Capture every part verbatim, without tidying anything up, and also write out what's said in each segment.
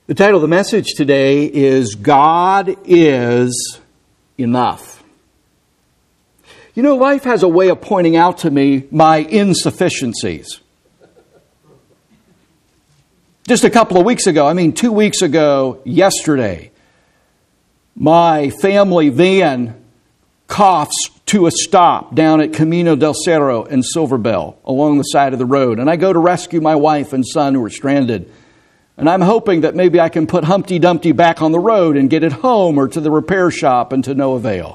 The title of the message today is God is Enough. You know, life has a way of pointing out to me my insufficiencies. Just a couple of weeks ago, I mean two weeks ago, yesterday, my family van coughs to a stop down at Camino del Cerro in Silver Bell along the side of the road. And I go to rescue my wife and son who are stranded. And I'm hoping that maybe I can put Humpty Dumpty back on the road and get it home or to the repair shop, and to no avail.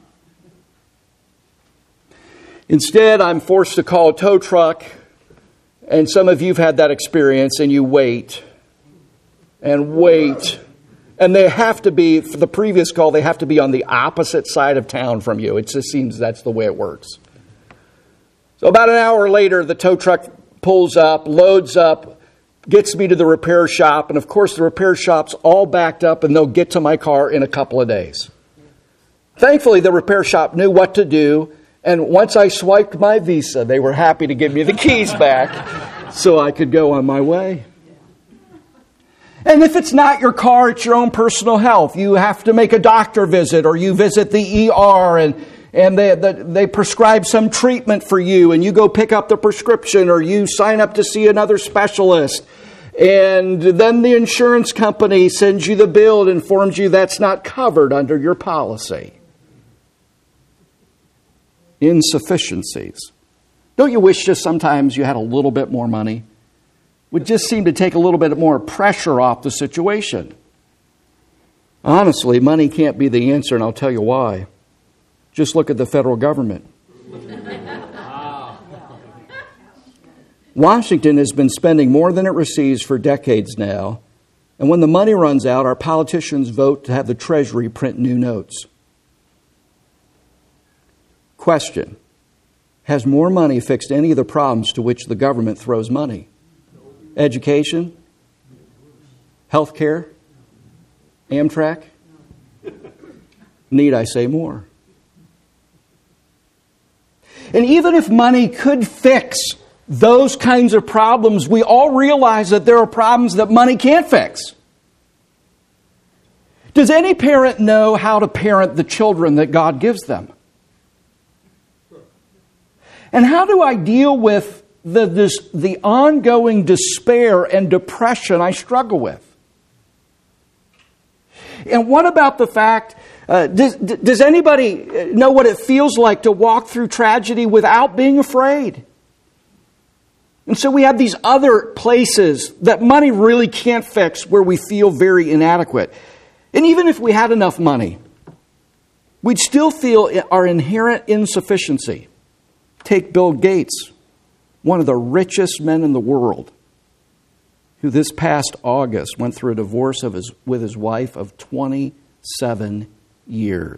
Instead, I'm forced to call a tow truck, and some of you have had that experience, and you wait and wait. And they have to be, for the previous call, they have to be on the opposite side of town from you. It just seems that's the way it works. So about an hour later, the tow truck pulls up, loads up, gets me to the repair shop, and of course the repair shop's all backed up, and they'll get to my car in a couple of days. Thankfully, the repair shop knew what to do, and once I swiped my Visa, they were happy to give me the keys back so I could go on my way. And if it's not your car, it's your own personal health. You have to make a doctor visit, or you visit the E R, and And they, they prescribe some treatment for you, and you go pick up the prescription, or you sign up to see another specialist. And then the insurance company sends you the bill and informs you that's not covered under your policy. Insufficiencies. Don't you wish just sometimes you had a little bit more money? Would just seem to take a little bit more pressure off the situation. Honestly, money can't be the answer, and I'll tell you why. Just look at the federal government. Washington has been spending more than it receives for decades now. And when the money runs out, our politicians vote to have the Treasury print new notes. Question: has more money fixed any of the problems to which the government throws money? Education? Healthcare? Amtrak? Need I say more? And even if money could fix those kinds of problems, we all realize that there are problems that money can't fix. Does any parent know how to parent the children that God gives them? And how do I deal with the, this, the ongoing despair and depression I struggle with? And what about the fact, uh, does, does anybody know what it feels like to walk through tragedy without being afraid? And so we have these other places that money really can't fix where we feel very inadequate. And even if we had enough money, we'd still feel our inherent insufficiency. Take Bill Gates, one of the richest men in the world, who this past August went through a divorce of his, with his wife of twenty-seven years.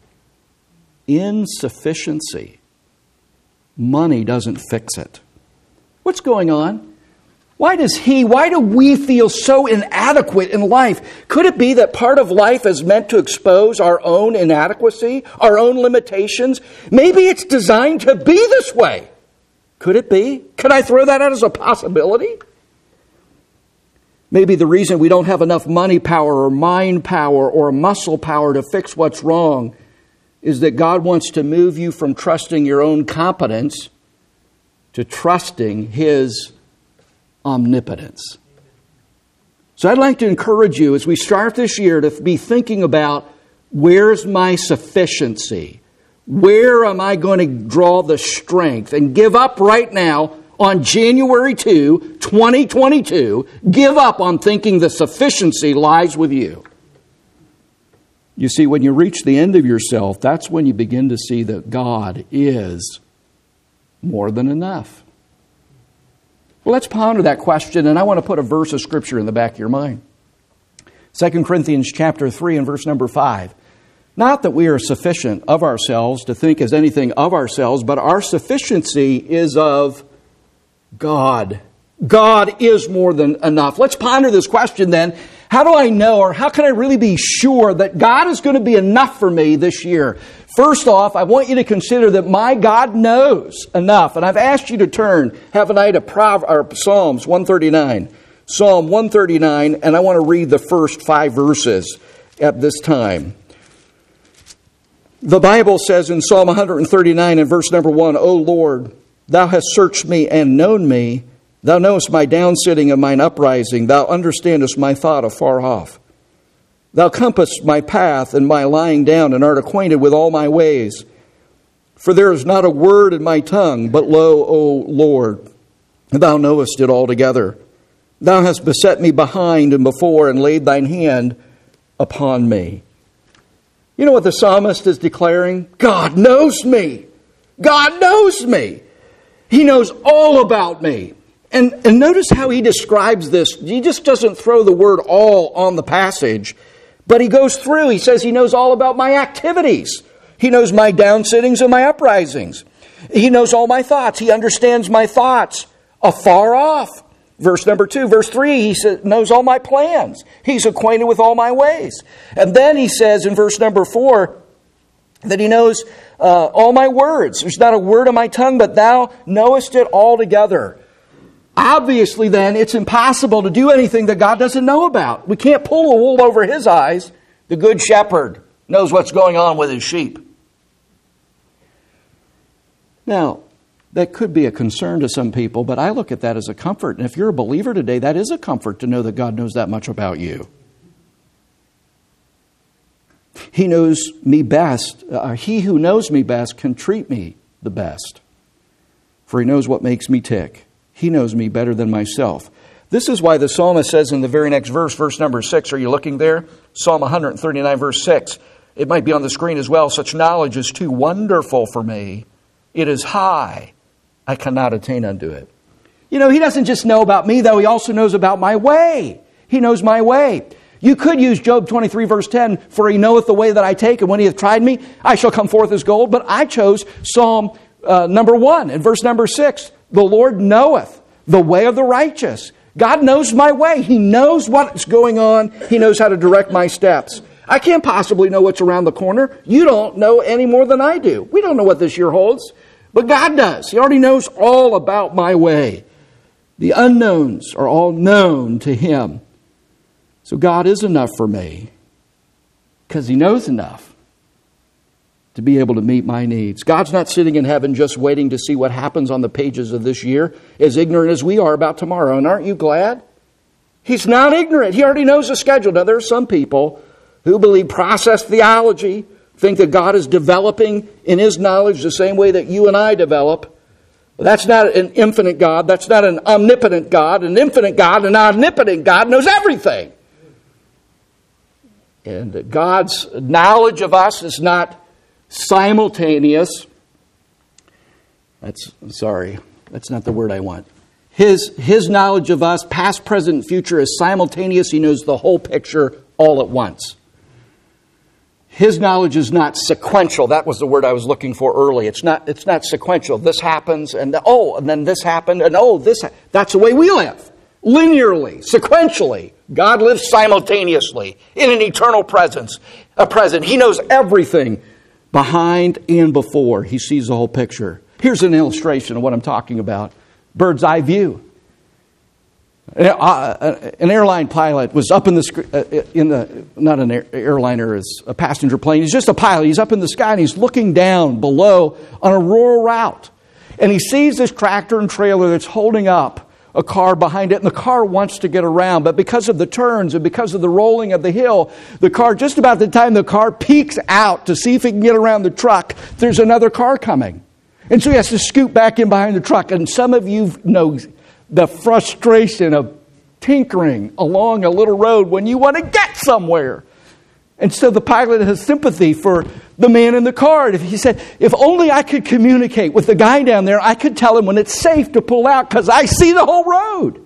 Insufficiency. Money doesn't fix it. What's going on? Why does he, why do we feel so inadequate in life? Could it be that part of life is meant to expose our own inadequacy, our own limitations? Maybe it's designed to be this way. Could it be? Can I throw that out as a possibility? Maybe the reason we don't have enough money power or mind power or muscle power to fix what's wrong is that God wants to move you from trusting your own competence to trusting His omnipotence. So I'd like to encourage you as we start this year to be thinking about, where's my sufficiency? Where am I going to draw the strength? And give up right now on January second, twenty twenty-two. Give up on thinking the sufficiency lies with you. You see, when you reach the end of yourself, that's when you begin to see that God is more than enough. Well, let's ponder that question, and I want to put a verse of Scripture in the back of your mind. Second Corinthians chapter three and verse number five. Not that we are sufficient of ourselves to think as anything of ourselves, but our sufficiency is of God. God is more than enough. Let's ponder this question then. How do I know, or how can I really be sure that God is going to be enough for me this year? First off, I want you to consider that my God knows enough. And I've asked you to turn, haven't I, to Prov- or Psalms one thirty-nine. Psalm one thirty-nine, and I want to read the first five verses at this time. The Bible says in Psalm one thirty-nine and verse number one, O Lord, thou hast searched me and known me. Thou knowest my downsitting and mine uprising. Thou understandest my thought afar off. Thou compassest my path and my lying down, and art acquainted with all my ways. For there is not a word in my tongue, but lo, O Lord, thou knowest it altogether. Thou hast beset me behind and before, and laid thine hand upon me. You know what the psalmist is declaring? God knows me. God knows me. He knows all about me. And, and notice how he describes this. He just doesn't throw the word all on the passage, but he goes through. He says he knows all about my activities. He knows my downsittings and my uprisings. He knows all my thoughts. He understands my thoughts afar off. Verse number two. Verse three, he says, knows all my plans. He's acquainted with all my ways. And then he says in verse number four that he knows uh, all my words. There's not a word on my tongue, but thou knowest it altogether. Obviously, then, it's impossible to do anything that God doesn't know about. We can't pull the wool over his eyes. The good shepherd knows what's going on with his sheep. Now, that could be a concern to some people, but I look at that as a comfort. And if you're a believer today, that is a comfort to know that God knows that much about you. He knows me best. Uh, he who knows me best can treat me the best. For he knows what makes me tick. He knows me better than myself. This is why the psalmist says in the very next verse, verse number six, are you looking there? Psalm one thirty-nine, verse six. It might be on the screen as well. Such knowledge is too wonderful for me. It is high. I cannot attain unto it. You know, he doesn't just know about me, though. He also knows about my way. He knows my way. You could use Job twenty-three, verse ten, for he knoweth the way that I take, and when he hath tried me, I shall come forth as gold. But I chose Psalm uh, number one and verse number six. The Lord knoweth the way of the righteous. God knows my way. He knows what's going on. He knows how to direct my steps. I can't possibly know what's around the corner. You don't know any more than I do. We don't know what this year holds, but God does. He already knows all about my way. The unknowns are all known to him. So God is enough for me because he knows enough to be able to meet my needs. God's not sitting in heaven just waiting to see what happens on the pages of this year, as ignorant as we are about tomorrow. And aren't you glad? He's not ignorant. He already knows the schedule. Now, there are some people who believe process theology, think that God is developing in his knowledge the same way that you and I develop. That's not an infinite God. That's not an omnipotent God. An infinite God, an omnipotent God knows everything. And God's knowledge of us is not simultaneous. That's, sorry, that's not the word I want. His, his knowledge of us, past, present, future, is simultaneous. He knows the whole picture all at once. His knowledge is not sequential. That was the word I was looking for early. It's not, it's not sequential. This happens, and oh, and then this happened, and oh, this. That's the way we live. Linearly, sequentially. God lives simultaneously in an eternal presence, a present. He knows everything behind and before. He sees the whole picture. Here's an illustration of what I'm talking about. Bird's eye view. An airline pilot was up in the, in the not an airliner, is a passenger plane. He's just a pilot. He's up in the sky and he's looking down below on a rural route. And he sees this tractor and trailer that's holding up a car behind it, and the car wants to get around. But because of the turns and because of the rolling of the hill, the car, just about the time the car peeks out to see if it can get around the truck, there's another car coming. And so he has to scoot back in behind the truck. And some of you know the frustration of tinkering along a little road when you want to get somewhere. And so the pilot has sympathy for the man in the car. If he said, if only I could communicate with the guy down there, I could tell him when it's safe to pull out because I see the whole road.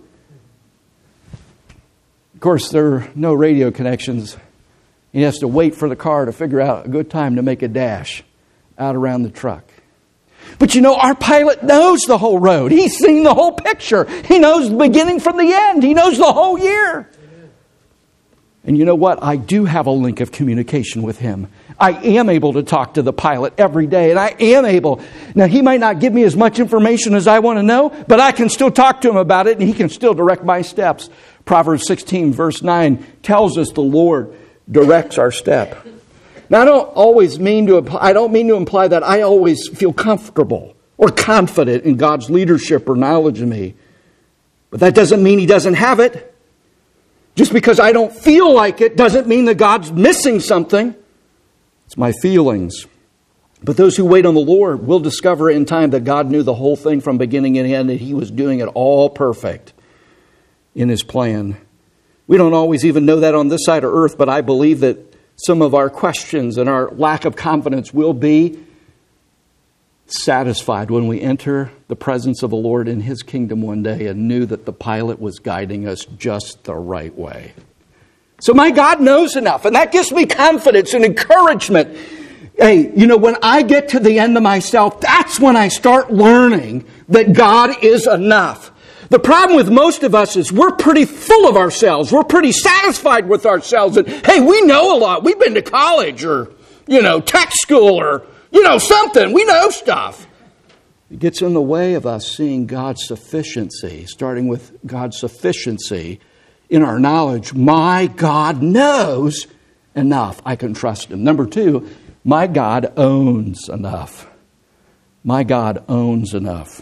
Of course, there are no radio connections. He has to wait for the car to figure out a good time to make a dash out around the truck. But you know, our pilot knows the whole road. He's seen the whole picture. He knows the beginning from the end. He knows the whole year. And you know what? I do have a link of communication with him. I am able to talk to the pilot every day, and I am able. Now, he might not give me as much information as I want to know, but I can still talk to him about it, and he can still direct my steps. Proverbs sixteen, verse nine, tells us the Lord directs our step. Now, I don't always mean to imply, I don't mean to imply that I always feel comfortable or confident in God's leadership or knowledge of me. But that doesn't mean He doesn't have it. Just because I don't feel like it doesn't mean that God's missing something. It's my feelings. But those who wait on the Lord will discover in time that God knew the whole thing from beginning and end, and He was doing it all perfect in His plan. We don't always even know that on this side of earth, but I believe that some of our questions and our lack of confidence will be satisfied when we enter the presence of the Lord in His kingdom one day and knew that the pilot was guiding us just the right way. So my God knows enough, and that gives me confidence and encouragement. Hey, you know, when I get to the end of myself, that's when I start learning that God is enough. The problem with most of us is we're pretty full of ourselves. We're pretty satisfied with ourselves. And hey, we know a lot. We've been to college or, you know, tech school or, you know, something. We know stuff. It gets in the way of us seeing God's sufficiency, starting with God's sufficiency in our knowledge. My God knows enough. I can trust Him. Number two, my God owns enough. My God owns enough.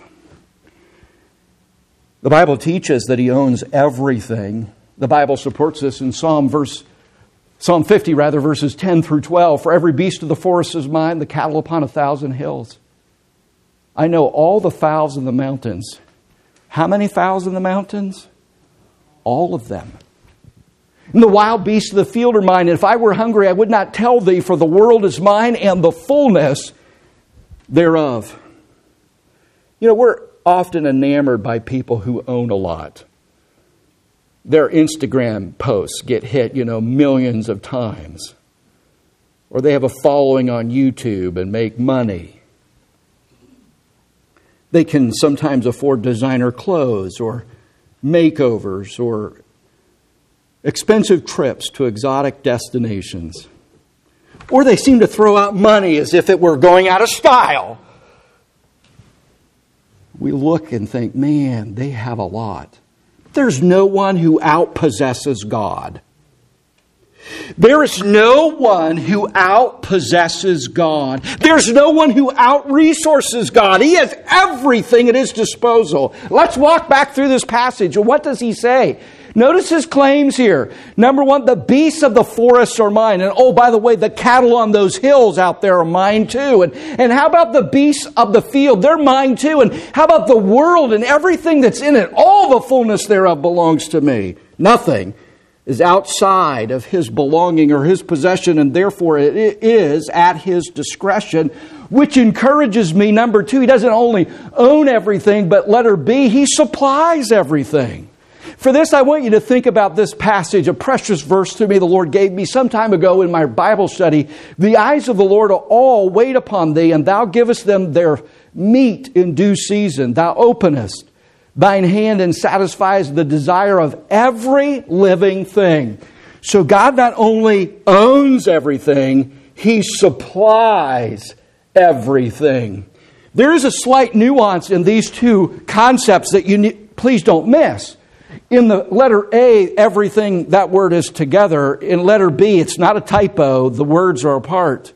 The Bible teaches that He owns everything. The Bible supports this in Psalm verse, Psalm fifty, rather, verses ten through twelve. For every beast of the forest is mine, the cattle upon a thousand hills. I know all the fowls in the mountains. How many fowls in the mountains? All of them. And the wild beasts of the field are mine. And if I were hungry, I would not tell thee, for the world is mine and the fullness thereof. You know, we're often enamored by people who own a lot. Their Instagram posts get hit, you know, millions of times. Or they have a following on YouTube and make money. They can sometimes afford designer clothes or makeovers or expensive trips to exotic destinations. Or they seem to throw out money as if it were going out of style. We look and think, man, they have a lot. There's no one who outpossesses God. There is no one who outpossesses God. There's no one who outresources God. He has everything at His disposal. Let's walk back through this passage. And what does He say? Notice His claims here. Number one, the beasts of the forest are mine. And oh, by the way, the cattle on those hills out there are mine too. And, and how about the beasts of the field? They're mine too. And how about the world and everything that's in it? All the fullness thereof belongs to me. Nothing is outside of His belonging or His possession, and therefore it is at His discretion, which encourages me. Number two, He doesn't only own everything, but letter B, He supplies everything. For this, I want you to think about this passage, a precious verse to me the Lord gave me some time ago in my Bible study. The eyes of the Lord all wait upon thee, and thou givest them their meat in due season. Thou openest thine hand and satisfies the desire of every living thing. So God not only owns everything, He supplies everything. There is a slight nuance in these two concepts that you need, please don't miss. In the letter A, everything, that word is together. In letter B, it's not a typo. The words are apart.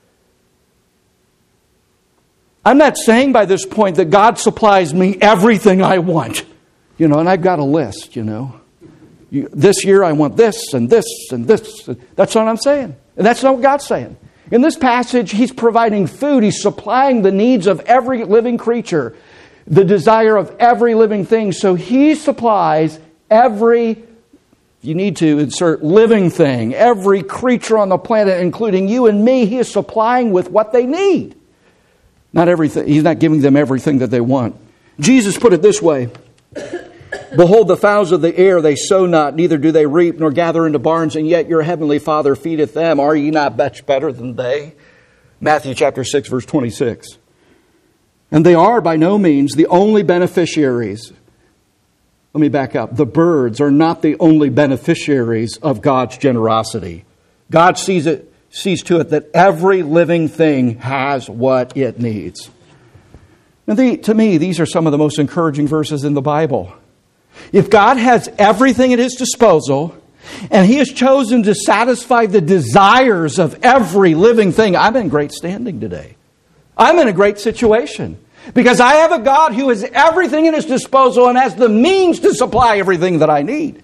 I'm not saying by this point that God supplies me everything I want. You know, and I've got a list, you know. You, this year I want this and this and this. That's what I'm saying. And that's not what God's saying. In this passage, He's providing food. He's supplying the needs of every living creature, the desire of every living thing. So He supplies every, you need to insert living thing, every creature on the planet, including you and me. He is supplying with what they need. Not everything. He's not giving them everything that they want. Jesus put it this way. Behold, the fowls of the air, they sow not, neither do they reap, nor gather into barns, and yet your heavenly Father feedeth them. Are ye not much better than they? Matthew chapter six, verse twenty-six. And they are by no means the only beneficiaries. Let me back up. The birds are not the only beneficiaries of God's generosity. God sees it. sees to it that every living thing has what it needs. And the, to me, these are some of the most encouraging verses in the Bible. If God has everything at His disposal, and He has chosen to satisfy the desires of every living thing, I'm in great standing today. I'm in a great situation. Because I have a God who has everything at His disposal and has the means to supply everything that I need.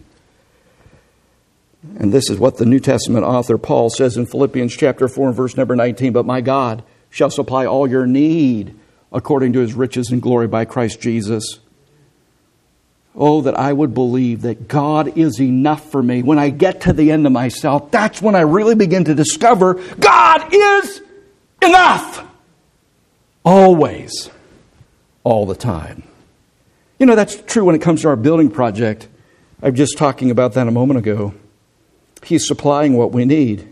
And this is what the New Testament author Paul says in Philippians chapter four and verse number nineteen. But my God shall supply all your need according to His riches and glory by Christ Jesus. Oh, that I would believe that God is enough for me. When I get to the end of myself, that's when I really begin to discover God is enough. Always. All the time. You know, that's true when it comes to our building project. I was just talking about that a moment ago. He's supplying what we need.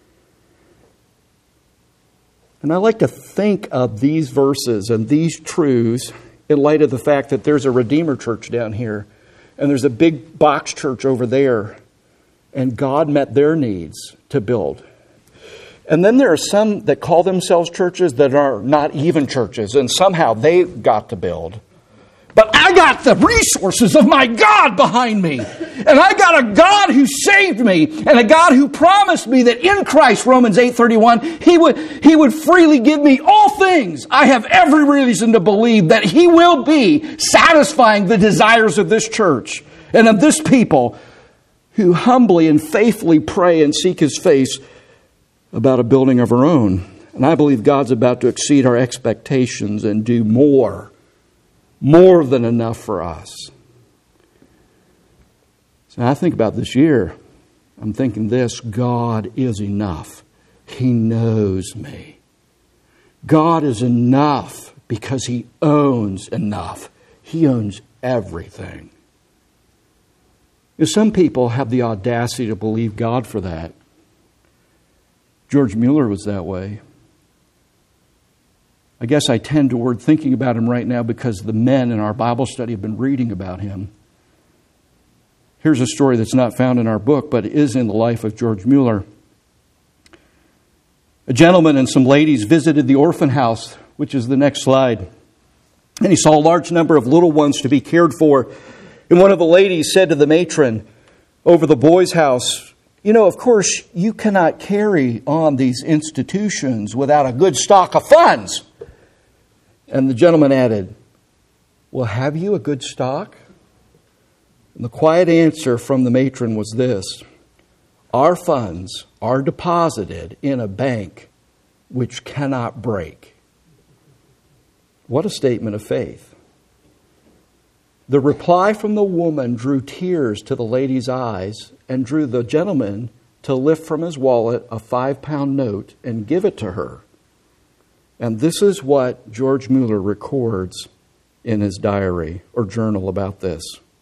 And I like to think of these verses and these truths in light of the fact that there's a Redeemer Church down here and there's a big box church over there, and God met their needs to build. And then there are some that call themselves churches that are not even churches, and somehow they got to build. But I got the resources of my God behind me. And I got a God who saved me, and a God who promised me that in Christ, Romans eight thirty-one, He would, He would freely give me all things. I have every reason to believe that He will be satisfying the desires of this church and of this people who humbly and faithfully pray and seek His face about a building of our own. And I believe God's about to exceed our expectations and do more, more than enough for us. So I think about this year. I'm thinking this: God is enough. He knows me. God is enough because He owns enough. He owns everything. You know, some people have the audacity to believe God for that. George Mueller was that way. I guess I tend toward thinking about him right now because the men in our Bible study have been reading about him. Here's a story that's not found in our book, but is in the life of George Mueller. A gentleman and some ladies visited the orphan house, which is the next slide. And he saw a large number of little ones to be cared for. And one of the ladies said to the matron over the boys' house, "You know, of course, you cannot carry on these institutions without a good stock of funds." And the gentleman added, "Well, have you a good stock?" And the quiet answer from the matron was this: "Our funds are deposited in a bank which cannot break." What a statement of faith. The reply from the woman drew tears to the lady's eyes and drew the gentleman to lift from his wallet a five-pound note and give it to her. And this is what George Mueller records in his diary or journal about this.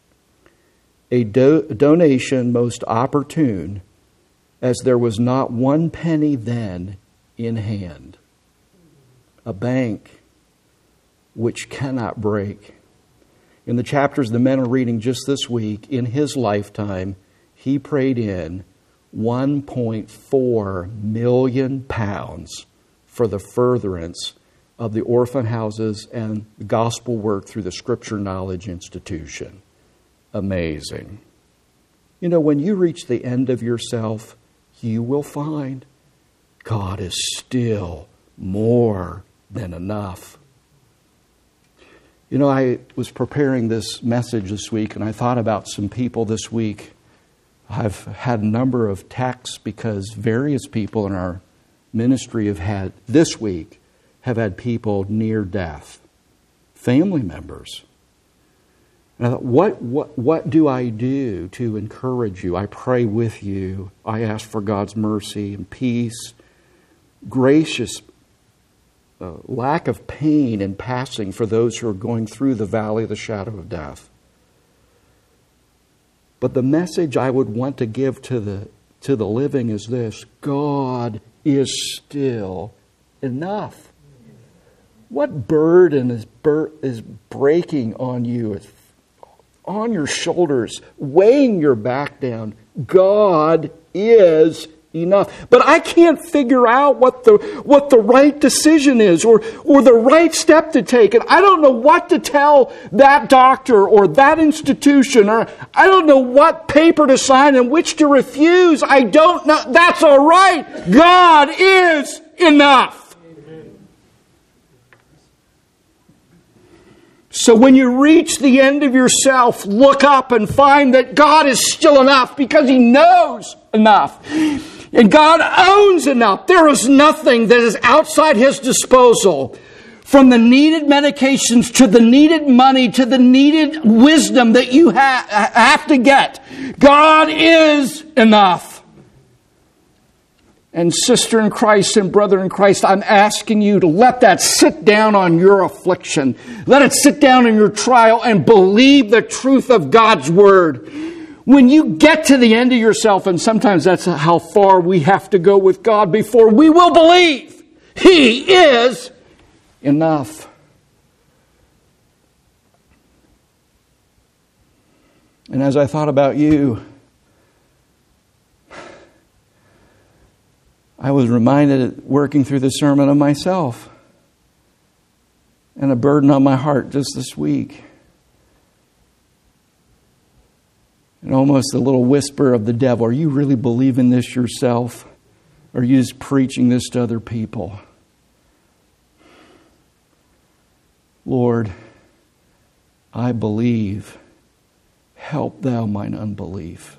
A do- donation most opportune, as there was not one penny then in hand. A bank which cannot break. In the chapters the men are reading just this week, in his lifetime, he prayed in one point four million pounds for the furtherance of the orphan houses and the gospel work through the Scripture Knowledge Institution. Amazing. You know, when you reach the end of yourself, you will find God is still more than enough. You know, I was preparing this message this week, and I thought about some people this week. I've had a number of texts because various people in our ministry have had, this week, have had people near death, family members. And I thought, what, what, what do I do to encourage you? I pray with you. I ask for God's mercy and peace, gracious Uh, lack of pain and passing for those who are going through the valley of the shadow of death. But the message I would want to give to the to the living is this: God is still enough. What burden is bur- is breaking on you, it's on your shoulders, weighing your back down? God is enough. But I can't figure out what the what the right decision is or, or the right step to take. And I don't know what to tell that doctor or that institution, or I don't know what paper to sign and which to refuse. I don't know. That's all right. God is enough. So when you reach the end of yourself, look up and find that God is still enough because He knows enough. And God owns enough. There is nothing that is outside His disposal. From the needed medications to the needed money to the needed wisdom that you ha- have to get. God is enough. And sister in Christ and brother in Christ, I'm asking you to let that sit down on your affliction. Let it sit down in your trial and believe the truth of God's Word. When you get to the end of yourself, and sometimes that's how far we have to go with God before we will believe He is enough. And as I thought about you, I was reminded, working through the sermon, of myself and a burden on my heart just this week. And almost a little whisper of the devil, are you really believing this yourself? Or are you just preaching this to other people? Lord, I believe. Help thou mine unbelief.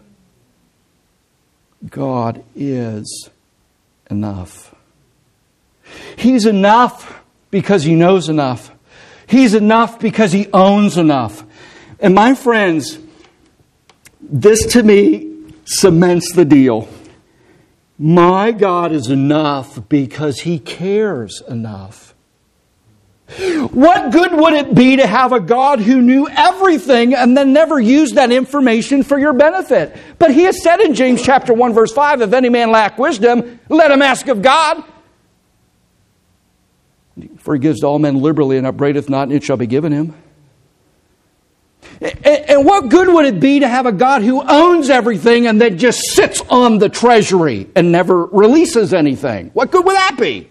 God is enough. He's enough because He knows enough. He's enough because He owns enough. And my friends, this to me cements the deal. My God is enough because He cares enough. What good would it be to have a God who knew everything and then never used that information for your benefit? But He has said in James chapter one verse five, if any man lack wisdom, let him ask of God. For He gives to all men liberally and upbraideth not, and it shall be given him. And what good would it be to have a God who owns everything and then just sits on the treasury and never releases anything? What good would that be?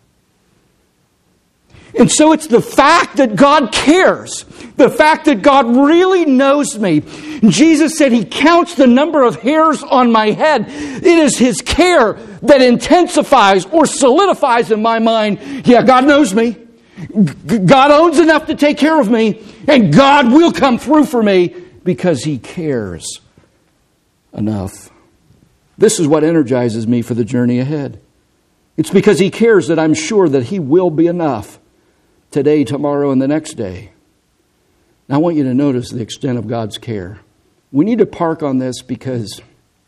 And so it's the fact that God cares. The fact that God really knows me. Jesus said He counts the number of hairs on my head. It is His care that intensifies or solidifies in my mind, yeah, God knows me. God owns enough to take care of me. And God will come through for me because He cares enough. This is what energizes me for the journey ahead. It's because He cares that I'm sure that He will be enough. Today, tomorrow, and the next day. Now, I want you to notice the extent of God's care. We need to park on this because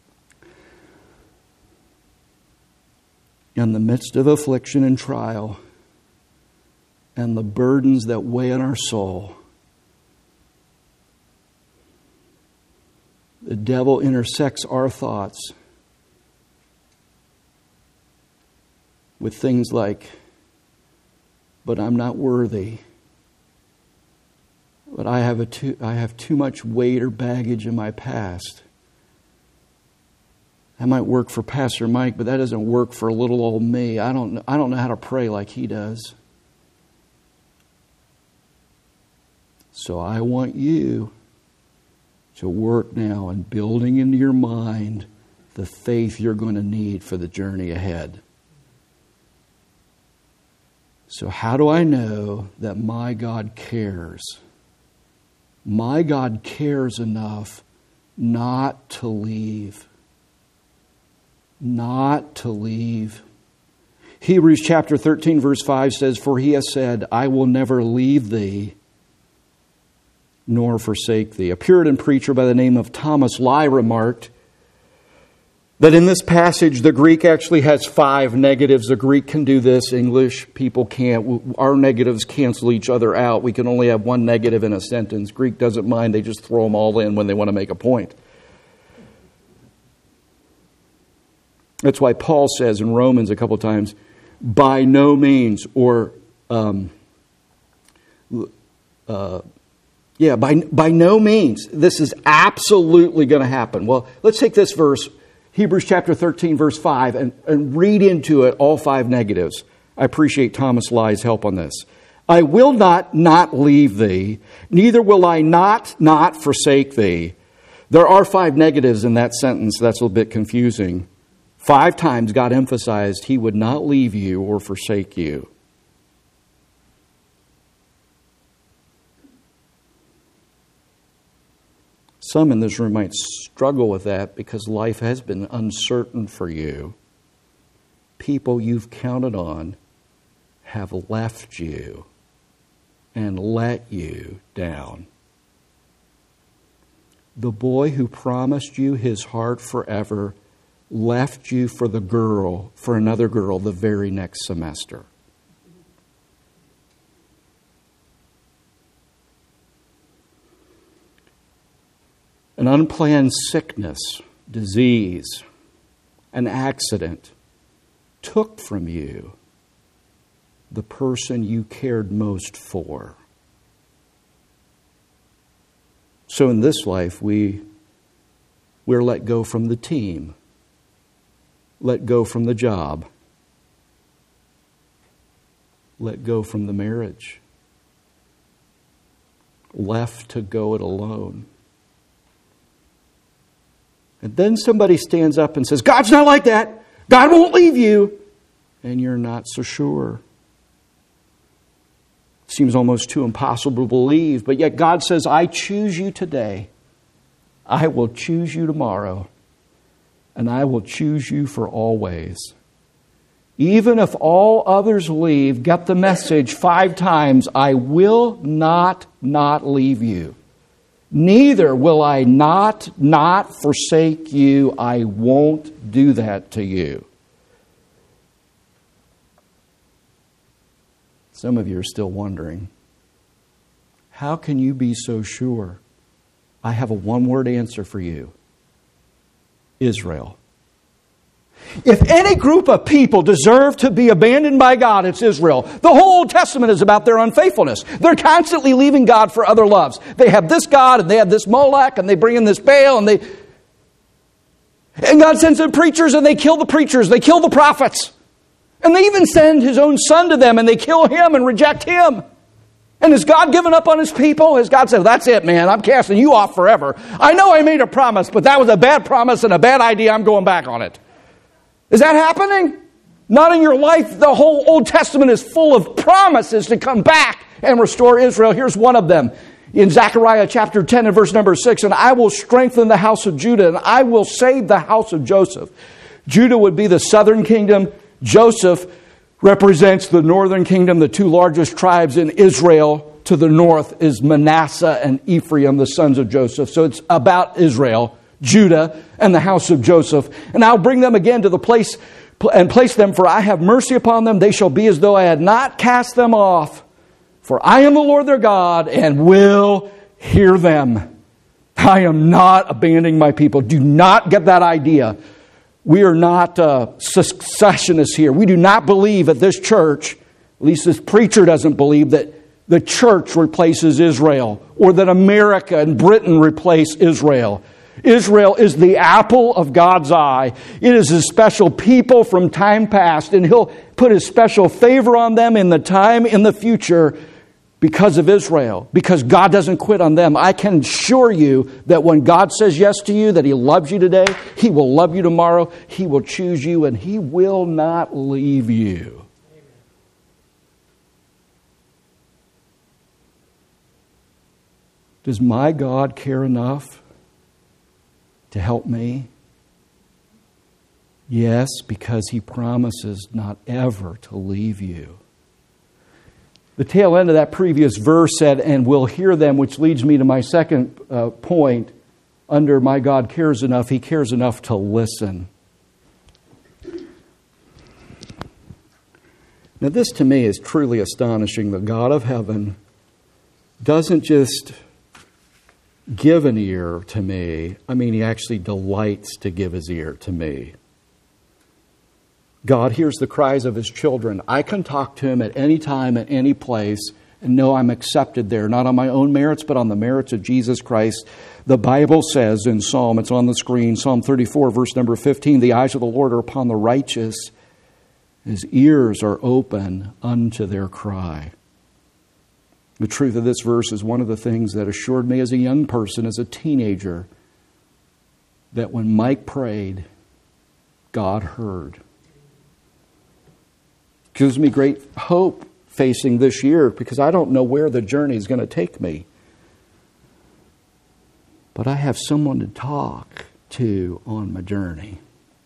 in the midst of affliction and trial and the burdens that weigh on our soul, the devil intersects our thoughts with things like, but I'm not worthy. But I have a too, I have too much weight or baggage in my past. That might work for Pastor Mike, but that doesn't work for little old me. I don't, I don't know how to pray like he does. So I want you to work now on building into your mind the faith you're going to need for the journey ahead. So how do I know that my God cares? My God cares enough not to leave. Not to leave. Hebrews chapter thirteen verse five says, for He has said, I will never leave thee nor forsake thee. A Puritan preacher by the name of Thomas Lye remarked that in this passage, the Greek actually has five negatives. The Greek can do this. English people can't. Our negatives cancel each other out. We can only have one negative in a sentence. Greek doesn't mind. They just throw them all in when they want to make a point. That's why Paul says in Romans a couple times, by no means, or, um, uh, yeah, by, by no means. This is absolutely going to happen. Well, let's take this verse Hebrews chapter thirteen, verse five, and, and read into it all five negatives. I appreciate Thomas Ly's help on this. I will not not leave thee, neither will I not not forsake thee. There are five negatives in that sentence. That's a little bit confusing. Five times God emphasized He would not leave you or forsake you. Some in this room might struggle with that because life has been uncertain for you. People you've counted on have left you and let you down. The boy who promised you his heart forever left you for the girl, for another girl, the very next semester. An unplanned sickness, disease, an accident took from you the person you cared most for. So in this life, we, we're let go from the team, let go from the job, let go from the marriage, left to go it alone. And then somebody stands up and says, God's not like that. God won't leave you. And you're not so sure. Seems almost too impossible to believe. But yet God says, I choose you today. I will choose you tomorrow. And I will choose you for always. Even if all others leave, get the message five times. I will not not leave you. Neither will I not, not forsake you. I won't do that to you. Some of you are still wondering, how can you be so sure? I have a one-word answer for you. Israel. If any group of people deserve to be abandoned by God, it's Israel. The whole Old Testament is about their unfaithfulness. They're constantly leaving God for other loves. They have this God, and they have this Molech, and they bring in this Baal, and they... And God sends in preachers, and they kill the preachers. They kill the prophets. And they even send His own Son to them, and they kill Him and reject Him. And has God given up on His people? Has God said, that's it, man, I'm casting you off forever. I know I made a promise, but that was a bad promise and a bad idea. I'm going back on it. Is that happening? Not in your life. The whole Old Testament is full of promises to come back and restore Israel. Here's one of them. In Zechariah chapter ten and verse number six, and I will strengthen the house of Judah, and I will save the house of Joseph. Judah would be the southern kingdom. Joseph represents the northern kingdom, the two largest tribes in Israel. To the north is Manasseh and Ephraim, the sons of Joseph. So it's about Israel, Judah, and the house of Joseph. And I'll bring them again to the place and place them, for I have mercy upon them. They shall be as though I had not cast them off. For I am the Lord their God, and will hear them. I am not abandoning my people. Do not get that idea. We are not uh, secessionists here. We do not believe at this church, at least this preacher doesn't believe, that the church replaces Israel, or that America and Britain replace Israel. Israel is the apple of God's eye. It is His special people from time past, and He'll put His special favor on them in the time in the future because of Israel, because God doesn't quit on them. I can assure you that when God says yes to you, that He loves you today, He will love you tomorrow, He will choose you, and He will not leave you. Does my God care enough to help me? Yes, because He promises not ever to leave you. The tail end of that previous verse said, and will hear them, which leads me to my second uh, point. Under my God cares enough, He cares enough to listen. Now this to me is truly astonishing. The God of heaven doesn't just give an ear to me. I mean, He actually delights to give His ear to me. God hears the cries of His children. I can talk to Him at any time, at any place, and know I'm accepted there, not on my own merits, but on the merits of Jesus Christ. The Bible says in Psalm, it's on the screen, Psalm thirty-four, verse number fifteen, the eyes of the Lord are upon the righteous. His ears are open unto their cry. The truth of this verse is one of the things that assured me as a young person, as a teenager, that when Mike prayed, God heard. Gives me great hope facing this year because I don't know where the journey is going to take me. But I have someone to talk to on my journey.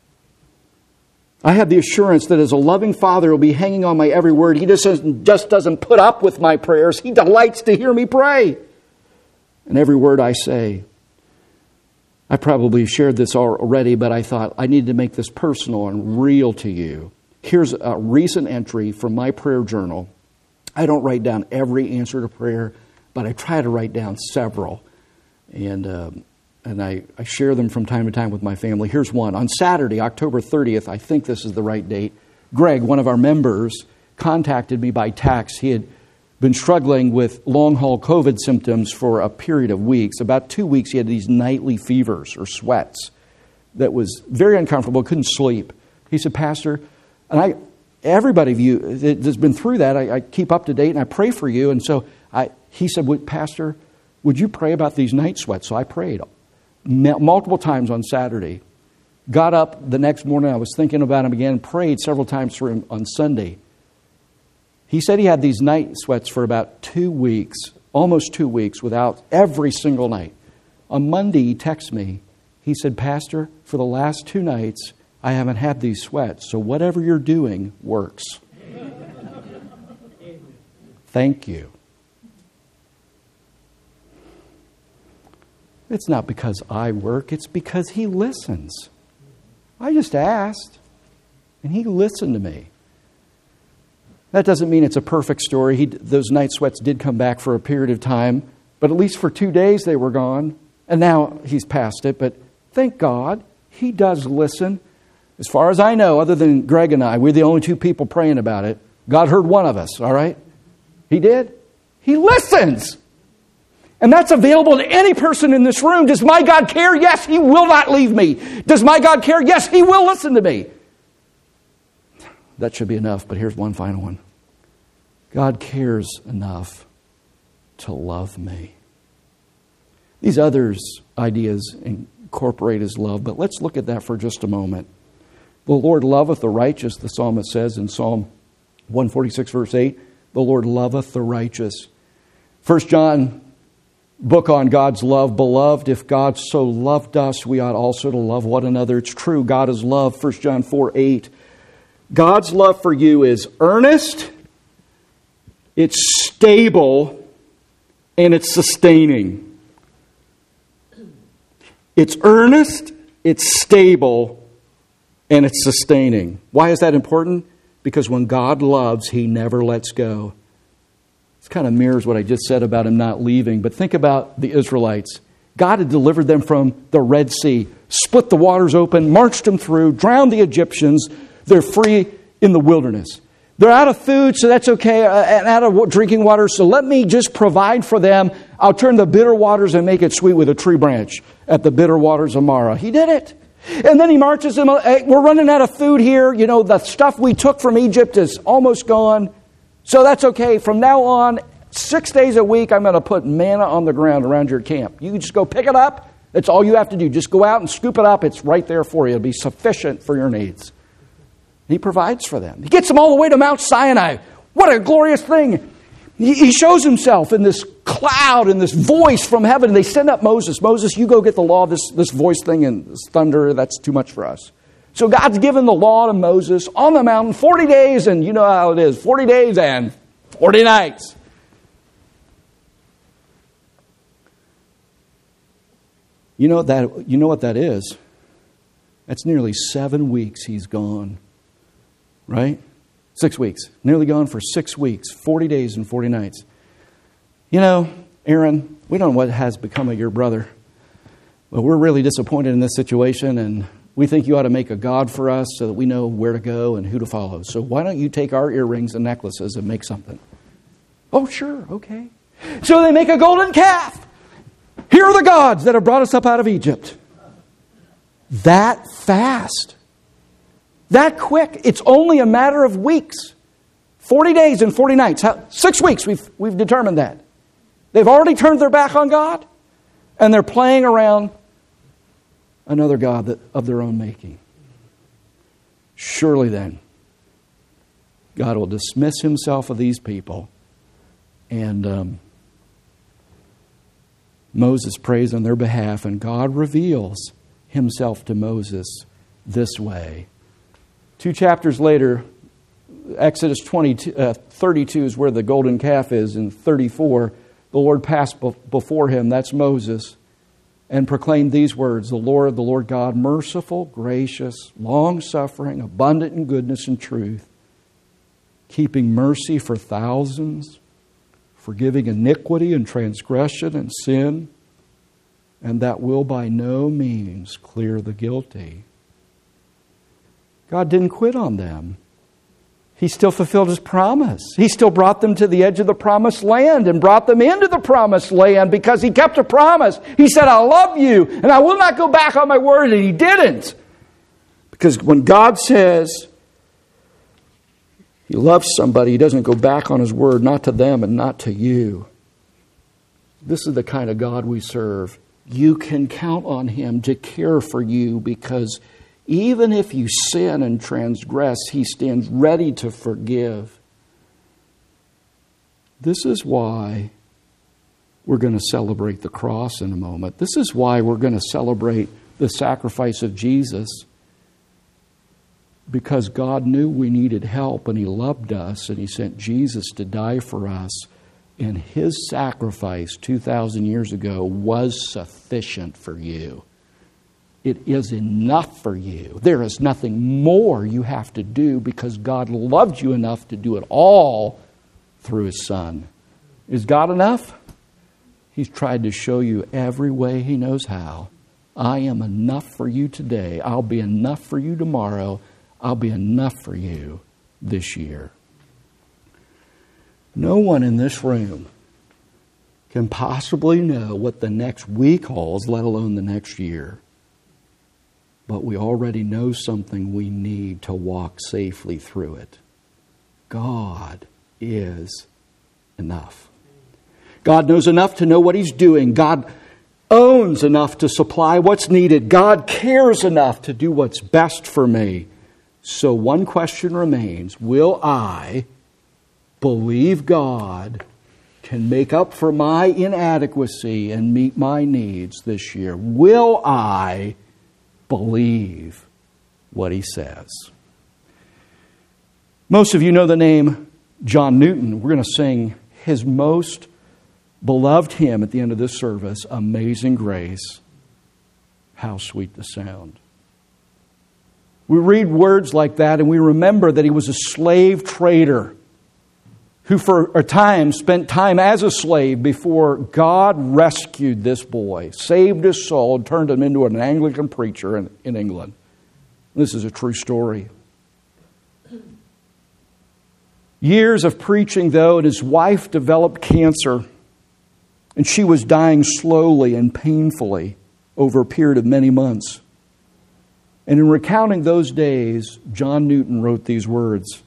I have the assurance that as a loving Father will be hanging on my every word. He just doesn't, just doesn't put up with my prayers. He delights to hear me pray. And every word I say. I probably shared this already, but I thought I needed to make this personal and real to you. Here's a recent entry from my prayer journal. I don't write down every answer to prayer, but I try to write down several. And um, and I, I share them from time to time with my family. Here's one. On Saturday, October thirtieth, I think this is the right date, Greg, one of our members, contacted me by text. He had been struggling with long-haul COVID symptoms for a period of weeks. About two weeks, he had these nightly fevers or sweats that was very uncomfortable, couldn't sleep. He said, Pastor, and I, everybody of you that's been through that, I, I keep up to date and I pray for you. And so I, he said, Pastor, would you pray about these night sweats? So I prayed multiple times on Saturday. Got up the next morning, I was thinking about him again, prayed several times for him on Sunday. He said he had these night sweats for about two weeks, almost two weeks, without every single night. On Monday, he texted me. He said, Pastor, for the last two nights, I haven't had these sweats, so whatever you're doing works. Thank you. It's not because I work, it's because he listens. I just asked, and he listened to me. That doesn't mean it's a perfect story. He, those night sweats did come back for a period of time, but at least for two days they were gone, and now he's past it. But thank God, he does listen. As far as I know, other than Greg and I, we're the only two people praying about it. God heard one of us, all right? He did. He listens. And that's available to any person in this room. Does my God care? Yes, He will not leave me. Does my God care? Yes, He will listen to me. That should be enough, but here's one final one. God cares enough to love me. These others ideas incorporate His love, but let's look at that for just a moment. The Lord loveth the righteous, the psalmist says in Psalm one forty-six, verse eight. The Lord loveth the righteous. First John, book on God's love. Beloved, if God so loved us, we ought also to love one another. It's true, God is love. First John four eight. God's love for you is earnest, it's stable, and it's sustaining. It's earnest, it's stable, and it's sustaining. Why is that important? Because when God loves, He never lets go. This kind of mirrors what I just said about Him not leaving. But think about the Israelites. God had delivered them from the Red Sea, split the waters open, marched them through, drowned the Egyptians. They're free in the wilderness. They're out of food, so that's okay, and out of drinking water, so let me just provide for them. I'll turn the bitter waters and make it sweet with a tree branch at the bitter waters of Marah. He did it. And then He marches them, hey, we're running out of food here. You know, the stuff we took from Egypt is almost gone. So that's okay. From now on, six days a week, I'm going to put manna on the ground around your camp. You can just go pick it up. That's all you have to do. Just go out and scoop it up. It's right there for you. It'll be sufficient for your needs. He provides for them. He gets them all the way to Mount Sinai. What a glorious thing. He shows Himself in this cloud and this voice from heaven. They send up Moses. Moses, you go get the law, this, this voice thing and this thunder. That's too much for us. So God's given the law to Moses on the mountain, forty days, and you know how it is, forty days and forty nights. You know that you know what that is? That's nearly seven weeks He's gone. Right? Six weeks. Nearly gone for six weeks. Forty days and forty nights. You know, Aaron, we don't know what has become of your brother. But we're really disappointed in this situation, and we think you ought to make a God for us so that we know where to go and who to follow. So why don't you take our earrings and necklaces and make something? Oh, sure, okay. So they make a golden calf. Here are the gods that have brought us up out of Egypt. That fast. That quick. It's only a matter of weeks. Forty days and forty nights. Six weeks, we've, we've determined that. They've already turned their back on God, and they're playing around another god that, of their own making. Surely then, God will dismiss himself of these people. And um, Moses prays on their behalf, and God reveals himself to Moses this way. Two chapters later, Exodus twenty-two, uh, thirty-two is where the golden calf is, and thirty-four, the Lord passed be- before him, that's Moses, and proclaimed these words, the Lord, the Lord God, merciful, gracious, long-suffering, abundant in goodness and truth, keeping mercy for thousands, forgiving iniquity and transgression and sin, and that will by no means clear the guilty. God didn't quit on them. He still fulfilled his promise. He still brought them to the edge of the promised land and brought them into the promised land because he kept a promise. He said, I love you and I will not go back on my word, and he didn't. Because when God says he loves somebody, he doesn't go back on his word, not to them and not to you. This is the kind of God we serve. You can count on him to care for you, because even if you sin and transgress, he stands ready to forgive. This is why we're going to celebrate the cross in a moment. This is why we're going to celebrate the sacrifice of Jesus. Because God knew we needed help, and he loved us, and he sent Jesus to die for us. And his sacrifice two thousand years ago was sufficient for you. It is enough for you. There is nothing more you have to do, because God loved you enough to do it all through his Son. Is God enough? He's tried to show you every way he knows how. I am enough for you today. I'll be enough for you tomorrow. I'll be enough for you this year. No one in this room can possibly know what the next week holds, let alone the next year. But we already know something we need to walk safely through it. God is enough. God knows enough to know what he's doing. God owns enough to supply what's needed. God cares enough to do what's best for me. So one question remains: will I believe God can make up for my inadequacy and meet my needs this year? Will I believe what he says? Most of you know the name John Newton. We're going to sing his most beloved hymn at the end of this service, Amazing Grace, How Sweet the Sound. We read words like that and we remember that he was a slave trader who for a time spent time as a slave before God rescued this boy, saved his soul, and turned him into an Anglican preacher in, in England. This is a true story. Years of preaching, though, and his wife developed cancer, and she was dying slowly and painfully over a period of many months. And in recounting those days, John Newton wrote these words.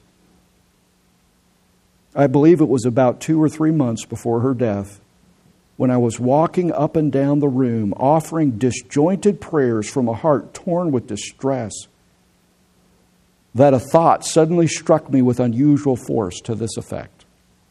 I believe it was about two or three months before her death when I was walking up and down the room offering disjointed prayers from a heart torn with distress, that a thought suddenly struck me with unusual force to this effect.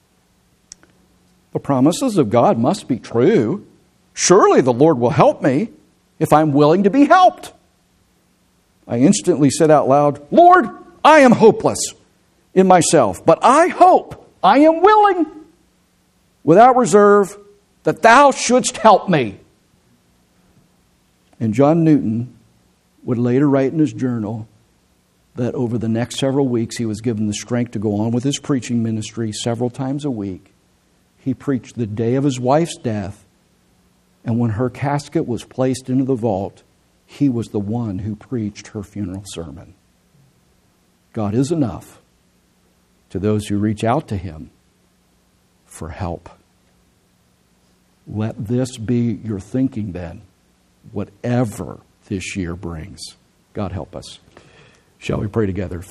The promises of God must be true. Surely the Lord will help me if I'm willing to be helped. I instantly said out loud, Lord, I am hopeless in myself, but I hope, I am willing, without reserve, that thou shouldst help me. And John Newton would later write in his journal that over the next several weeks he was given the strength to go on with his preaching ministry several times a week. He preached the day of his wife's death, and when her casket was placed into the vault, he was the one who preached her funeral sermon. God is enough to those who reach out to him for help. Let this be your thinking then, whatever this year brings. God help us. Shall we pray together?